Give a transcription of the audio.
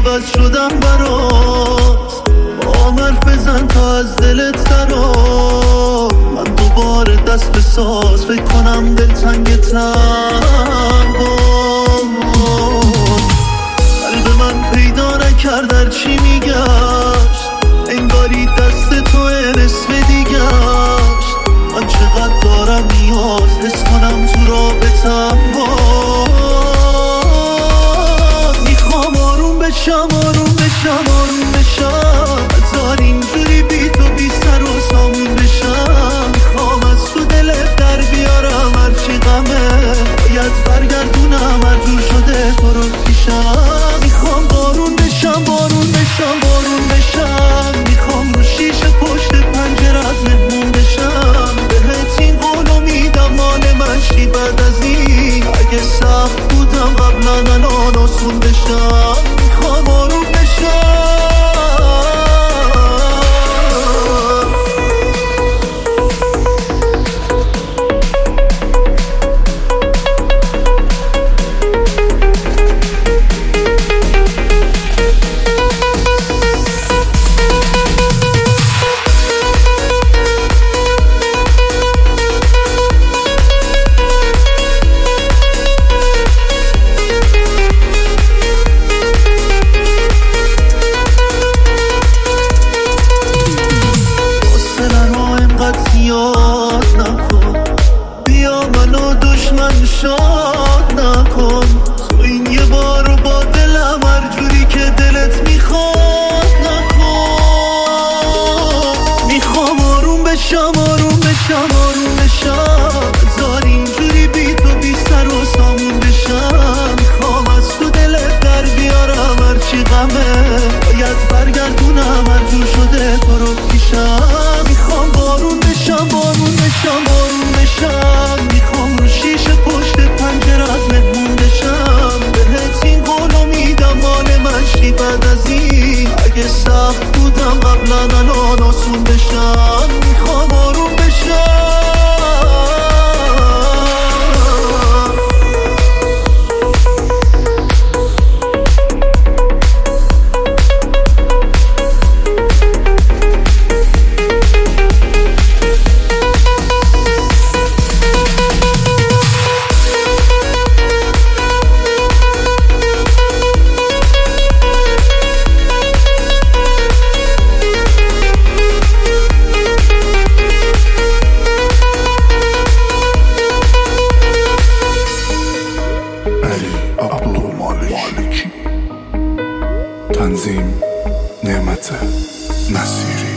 عوض شدم برات، با هم حرف بزن تا از دلت درا. من دوباره دست بساز، فکر کنم دلتنگتم باز. قلب من پیدا نکرد در چی میگشت، انگاری دست تو نصف دیگشت. من چقدر دارم نیاز حس کنم تو رابطم باز. میخوام آروم بشم آروم بشم آروم بشم، بذار اینجوری بی تو بی سر و سامون بشم. میخوام از تو دلت در بیارم هرچی غمه، باید برگردونم هر جور شده تو رو پیشم. میخوام بارون بشم بارون بشم بارون بشم، میخوام رو شیشه پشت پنجرت مهمون بشم. بهت این قولو میدم مال من شی بعد از این، اگه سخت بودم قبلا الان آسون بشم. میخوام آروم بشم. یاد نکن، بیا منو دشمن شاد نکن. تو این یه بارو با دلم هر جوری که دلت میخواد نکن. میخوام آروم بشم آروم بشم آروم بشم، بذار اینجوری بی تو بی سر و سامون بشم. میخوام از تو دلت در بیارم هرچی غمه، باید برگردونم هر جور شده تو رو پیشم. میخوام بارون بشم بارون بشم بارون بشم، میخوام رو شیشه پشت پنجرت مهمون بشم. بهت این قولو میدم مال من شی بعد از این، اگه سخت بودم قبلا الان آسون بشم. میخوام آروم بشم. تنظیم نعمت نصیری.